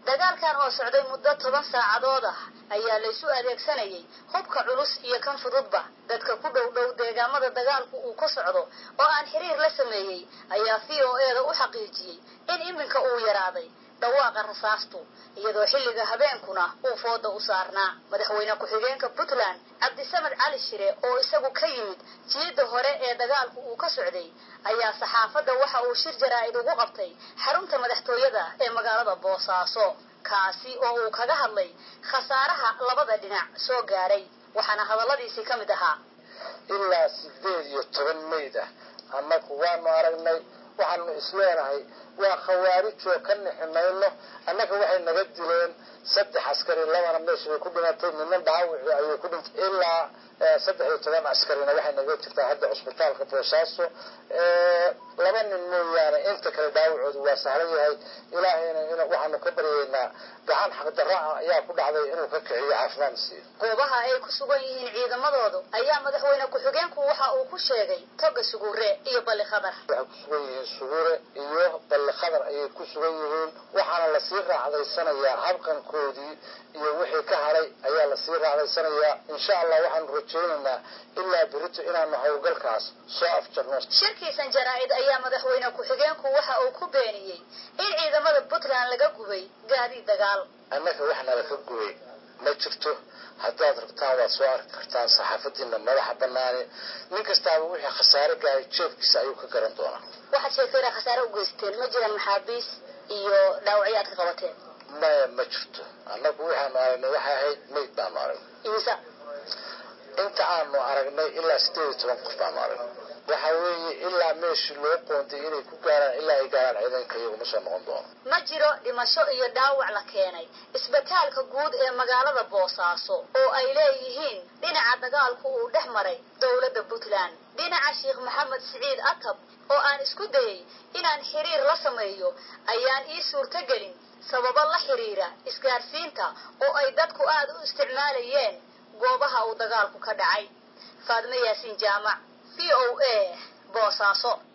dagaalkan oo socday muddo 10 saacadood ayaa la isu adeegsanayay hubka culus iyo kan fududba dadka ku dhow deegaamada dagaalku uu ka socdo oo aan xiriir la sameeyay ayaa VOA u xaqiijiyay in iminka uu yaraaday dhawaaqa rasaastu iyadoo xilliga habeenkuna uu fooda u saarnaa madaxweyne ku-xigeenka Puntland Cabdisamed Cali Shire oo isagu ka yimid jiida hore ee dagaalku uu ka socday ayaa saxaafadda waxa uu shir jaraa'id ugu qabtay xarunta madaxtooyada ee magaalada Boosaaso kaasi oo uu kaga hadlay khasaaraha labada dhinac soo gaaray waxaana hadaladiisi ka mid ahaa ilaa 18 Mayda annagu waanu aragnay waxaanu isleenahay waa khawaarij oo ka nixinayno annaga waxay naga dileen 3 askari labana meesha ku dhimatay midna dhaawac ayuu ku dhintay ilaa 13 askarina waxay naga jirtaa hadda isbitaalka Boosaaso laba nin mooyaane inta kale dhaawacoodu waa sahlan yahay ilaahayna waxaanu ka baryeynaa gacan xaq darro ayaa ku dhacday inuu ka kiciyo caafimaadkiisa goobaha ay ku sugan yihiin ciidamadoodu ayaa madaxweyne ku-xigeenku waxa uu ku sheegay toga Sugure iyo Balli Khadar Sugure iyo Balli Khadar ay ku sugan yihiin waxaana la sii raacdaysanayaa habqankoodii iyo wixii ka haray ayaa la sii raacdaysanayaa insha Allah waxaan rajaynaynaa ilaa berito inaanu hawlgalkaas soo afjarno shirkiisan jaraa'id ayaa madaxweyne ku-xigeenku waxa uu ku beeniyay in ciidamada Puntland laga gubay gaari dagaal annaga waxna laga gubay ma jirto haddaad rabtaan waad soo arki kartaan saxaafadiina madaxa banaane nin kastaaba wixii khasaare gaaray jeebkiisa ayuu ka garan doonaa waxaad sheegtay khasaare u geysteen ma jiraan maxaabiis iyo dhaawacyaad ka qabateen ma jirto annagu waxaanu aragnay waxa ahayd mayd baanu aragnay inta aanu aragnay ilaa 18 qof baanu aragnay waxa weeye ilaa meeshii loo qoonday inay ku gaaraan ilaa ay gaaraan ciidanka iyagu ma soo noqon doono ma jiro dhimasho iyo dhaawac la keenay isbitaalka guud ee magaalada Boosaaso oo ay leeyihiin dhinaca dagaalku uu dhex maray dawladda Puntland dhinaca Sheekh Maxamed Siciid Atab oo aan isku dayay inaan xiriir la sameeyo ayaan ii suurtagelin sababo la xiriira isgaarsiinta oo ay dadku aad u isticmaalayeen goobaha uu dagaalku ka dhacay Faadma Yaasiin Jaamac VOA Boosaaso